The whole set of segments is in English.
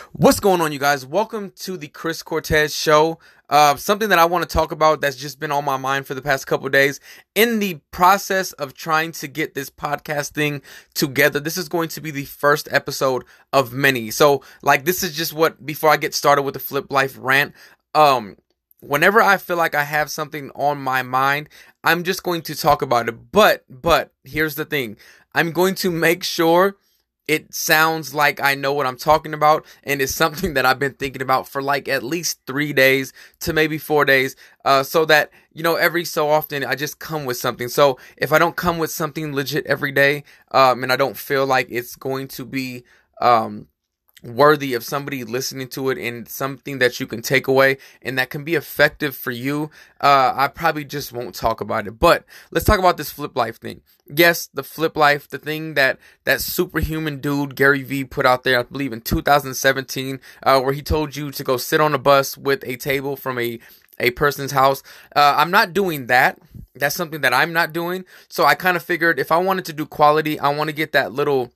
What's going on, you guys? Welcome to the Chris Cortez Show. Something that I want to talk about that's just been on my mind for the past couple of days. In the process of trying to get this podcast thing together, this is going to be the first episode of many. So, this is just before I get started with the Flip Life rant, whenever I feel like I have something on my mind, I'm just going to talk about it. But here's the thing. I'm going to make sure it sounds like I know what I'm talking about, and it's something that I've been thinking about for at least 3 days to maybe 4 days, so that, every so often I just come with something. So if I don't come with something legit every day, and I don't feel like it's going to be, worthy of somebody listening to it and something that you can take away and that can be effective for you, I probably just won't talk about it. But let's talk about this Flip Life thing. Yes, the Flip Life, the thing that superhuman dude Gary Vee put out there, I believe in 2017, where he told you to go sit on a bus with a table from a person's house. I'm not doing that. That's something that I'm not doing. So I kind of figured if I wanted to do quality, I want to get that little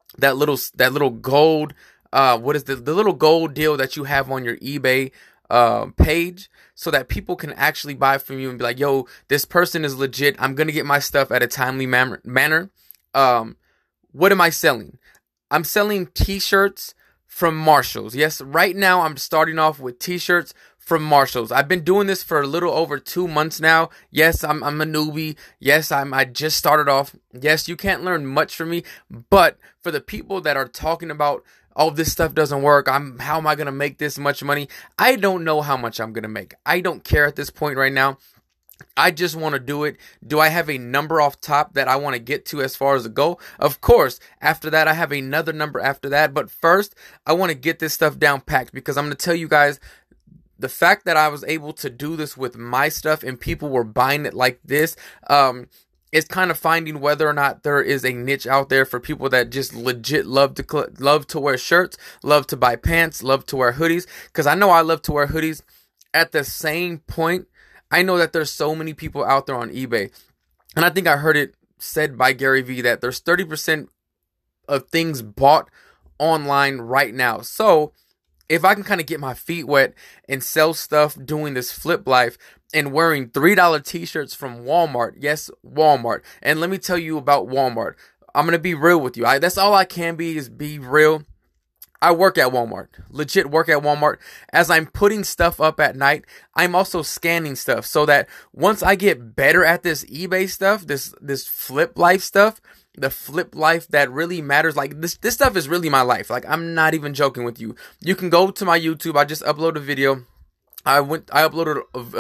gold, what is the little gold deal that you have on your eBay page, so that people can actually buy from you and be like, yo, this person is legit. I'm going to get my stuff at a timely manner. What am I selling? I'm selling t-shirts from Marshalls. Yes, right now I'm starting off with t-shirts from Marshalls. I've been doing this for a little over 2 months now. Yes, I'm a newbie. Yes, I just started off. Yes, you can't learn much from me, but for the people that are talking about, oh, this stuff doesn't work, how am I going to make this much money? I don't know how much I'm going to make. I don't care at this point right now. I just want to do it. Do I have a number off top that I want to get to as far as a goal? Of course. After that, I have another number after that. But first, I want to get this stuff down packed, because I'm going to tell you guys, the fact that I was able to do this with my stuff and people were buying it like this, it's kind of finding whether or not there is a niche out there for people that just legit love to wear shirts, love to buy pants, love to wear hoodies. Because I know I love to wear hoodies. At the same point, I know that there's so many people out there on eBay, and I think I heard it said by Gary Vee that there's 30% of things bought online right now. So if I can kind of get my feet wet and sell stuff doing this Flip Life and wearing $3 t-shirts from Walmart. Yes, Walmart. And let me tell you about Walmart. I'm going to be real with you. That's all I can be, is be real. I work at Walmart. Legit work at Walmart. As I'm putting stuff up at night, I'm also scanning stuff, so that once I get better at this eBay stuff, this Flip Life stuff, the Flip Life that really matters, this stuff is really my life. I'm not even joking with you. You can go to my YouTube. I just uploaded a video. I uploaded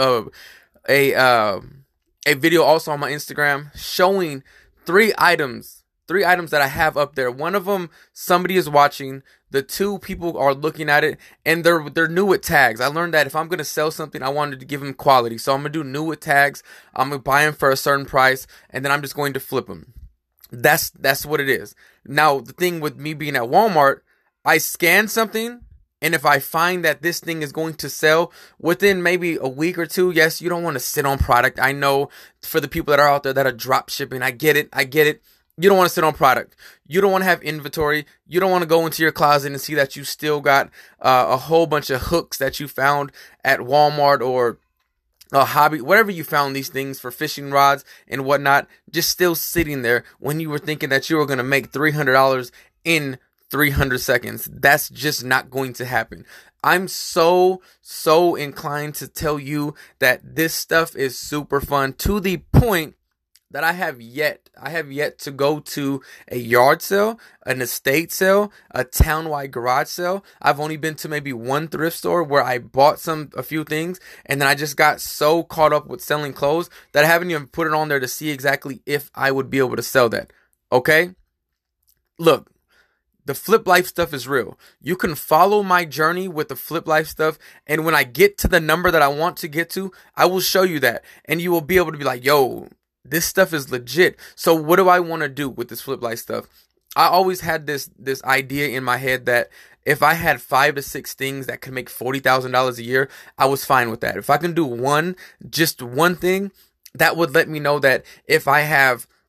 a video also on my Instagram showing three items that I have up there. One of them, somebody is watching. The two, people are looking at it, and they're new with tags. I learned that if I'm going to sell something, I wanted to give them quality. So I'm going to do new with tags. I'm going to buy them for a certain price, and then I'm just going to flip them. That's what it is. Now, the thing with me being at Walmart, I scan something, and if I find that this thing is going to sell within maybe a week or two, yes, you don't want to sit on product. I know for the people that are out there that are drop shipping, I get it. You don't want to sit on product. You don't want to have inventory. You don't want to go into your closet and see that you still got a whole bunch of hooks that you found at Walmart or a hobby, whatever you found these things for, fishing rods and whatnot, just still sitting there when you were thinking that you were going to make $300 in 300 seconds. That's just not going to happen. I'm so inclined to tell you that this stuff is super fun, to the point that I have yet to go to a yard sale, an estate sale, a townwide garage sale. I've only been to maybe one thrift store where I bought a few things, and then I just got so caught up with selling clothes that I haven't even put it on there to see exactly if I would be able to sell that. Okay? Look, the Flip Life stuff is real. You can follow my journey with the Flip Life stuff, and when I get to the number that I want to get to, I will show you that, and you will be able to be like, yo, this stuff is legit. So what do I want to do with this Flip Life stuff? I always had this idea in my head that if I had 5 to 6 things that could make $40,000 a year, I was fine with that. If I can do just one thing, that would let me know that if I have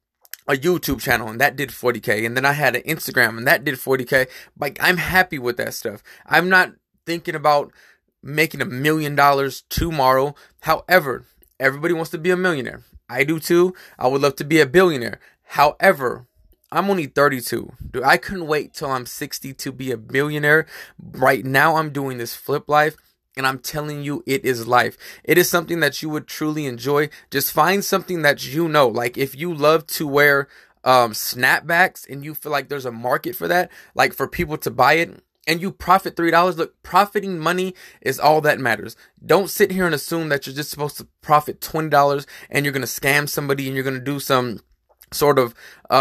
a YouTube channel and that did 40K, and then I had an Instagram and that did 40K. Like, I'm happy with that stuff. I'm not thinking about making $1 million tomorrow. However, everybody wants to be a millionaire. I do too. I would love to be a billionaire. However, I'm only 32. Dude, I couldn't wait till I'm 60 to be a billionaire. Right now, I'm doing this flip life, and I'm telling you, it is life. It is something that you would truly enjoy. Just find something that you know. Like, if you love to wear snapbacks and you feel like there's a market for that, like for people to buy it, and you profit $3, look, profiting money is all that matters. Don't sit here and assume that you're just supposed to profit $20 and you're going to scam somebody and you're going to do some sort of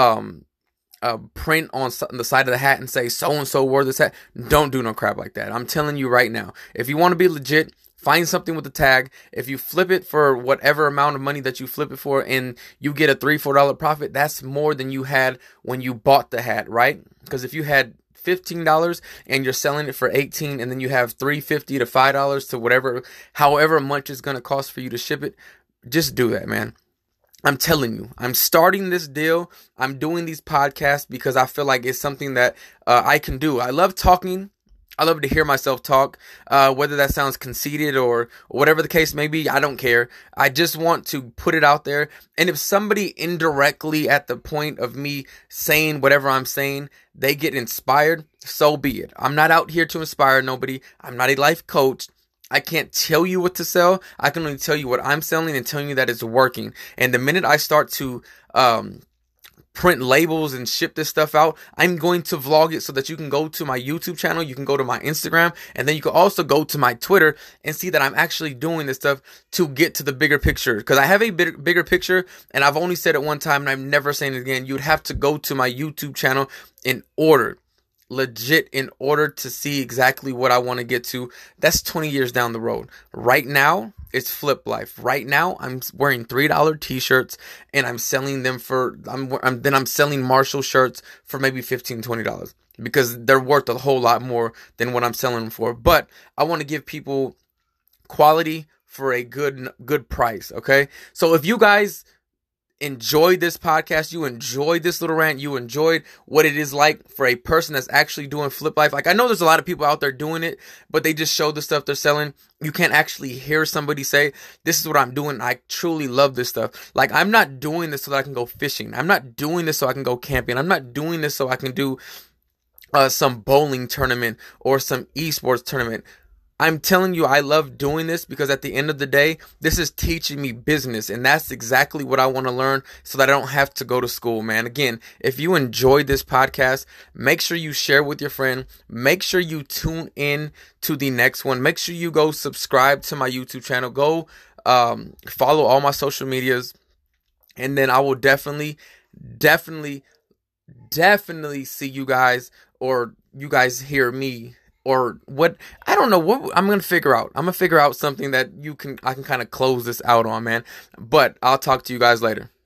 print on the side of the hat and say so-and-so wore this hat. Don't do no crap like that. I'm telling you right now, if you want to be legit, find something with the tag. If you flip it for whatever amount of money that you flip it for and you get a $3-4 profit, that's more than you had when you bought the hat, right? Because if you had $15 and you're selling it for $18, and then you have $3.50 to $5 to whatever, however much it's going to cost for you to ship it, just do that, man. I'm telling you, I'm starting this deal. I'm doing these podcasts because I feel like it's something that I can do. I love talking. I love to hear myself talk, whether that sounds conceited or whatever the case may be. I don't care. I just want to put it out there. And if somebody indirectly at the point of me saying whatever I'm saying, they get inspired, so be it. I'm not out here to inspire nobody. I'm not a life coach. I can't tell you what to sell. I can only tell you what I'm selling and telling you that it's working. And the minute I start to print labels and ship this stuff out, I'm going to vlog it so that you can go to my YouTube channel, you can go to my Instagram, and then you can also go to my Twitter and see that I'm actually doing this stuff to get to the bigger picture. Because I have a bigger picture, and I've only said it one time and I'm never saying it again. You'd have to go to my YouTube channel in order to see exactly what I want to get to. That's 20 years down the road. Right now, it's flip life. Right now, I'm wearing $3 t-shirts and I'm selling them for, I'm selling Marshall shirts for maybe $15-20 because they're worth a whole lot more than what I'm selling them for. But I want to give people quality for a good price, okay? So if you guys enjoyed this podcast, you enjoyed this little rant, you enjoyed what it is like for a person that's actually doing flip life. Like, I know there's a lot of people out there doing it, but they just show the stuff they're selling. You can't actually hear somebody say, this is what I'm doing. I truly love this stuff. Like, I'm not doing this so that I can go fishing. I'm not doing this so I can go camping. I'm not doing this so I can do some bowling tournament or some esports tournament. I'm telling you, I love doing this because at the end of the day, this is teaching me business. And that's exactly what I want to learn so that I don't have to go to school, man. Again, if you enjoyed this podcast, make sure you share with your friend. Make sure you tune in to the next one. Make sure you go subscribe to my YouTube channel. Go follow all my social medias. And then I will definitely see you guys, or you guys hear me, or what, I don't know what I'm going to figure out. I'm going to figure out something that I can kind of close this out on, man. But I'll talk to you guys later.